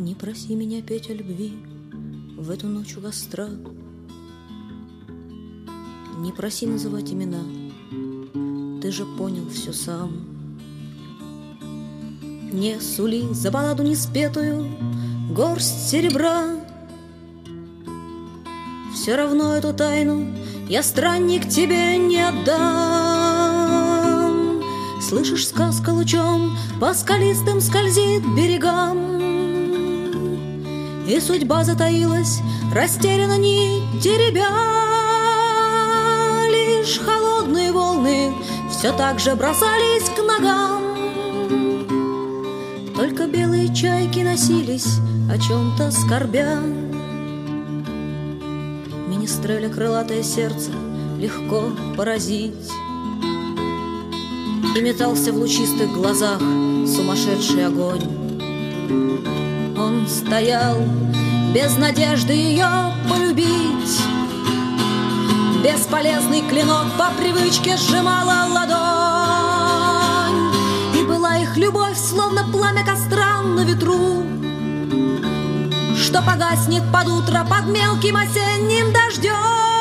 Не проси меня петь о любви в эту ночь у костра. Не проси называть имена, ты же понял все сам. Не сули за балладу неспетую горсть серебра. Все равно эту тайну я, странник, тебе не отдам. Слышишь, сказка лучом по скалистым скользит берегам, и судьба затаилась, растеряна нить теребя. Лишь холодные волны все так же бросались к ногам. Только белые чайки носились, о чем-то скорбя. Министреля крылатое сердце легко поразить, и метался в лучистых глазах сумасшедший огонь. Он стоял без надежды ее полюбить. Бесполезный клинок по привычке сжимала ладонь, и была их любовь словно пламя костра на ветру, что погаснет под утро под мелким осенним дождем.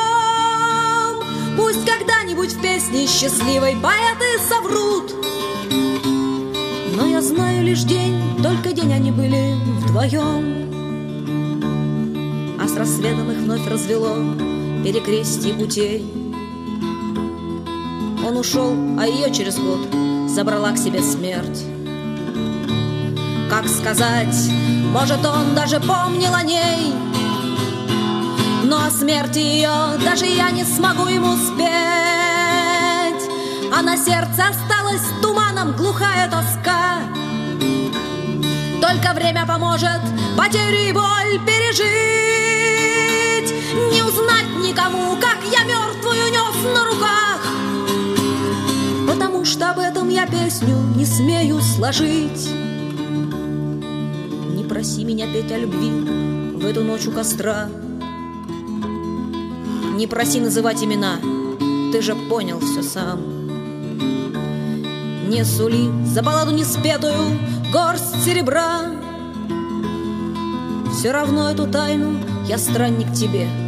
Пусть когда-нибудь в песне счастливой поэты соврут, но я знаю лишь день, только день они были вдвоем. А с рассветом их вновь развело перекрестье путей. Он ушел, а ее через год забрала к себе смерть. Как сказать, может, он даже помнил о ней, но о смерти ее даже я не смогу ему спеть. А на сердце осталась туманом глухая тоска. Только время поможет потерю и боль пережить. Не узнать никому, как я мертвую нес на руках, потому что об этом я песню не смею сложить. Не проси меня петь о любви в эту ночь у костра. Не проси называть имена, ты же понял все сам. Не сули за балладу неспетую горсть серебра. Все равно эту тайну я, странник, тебе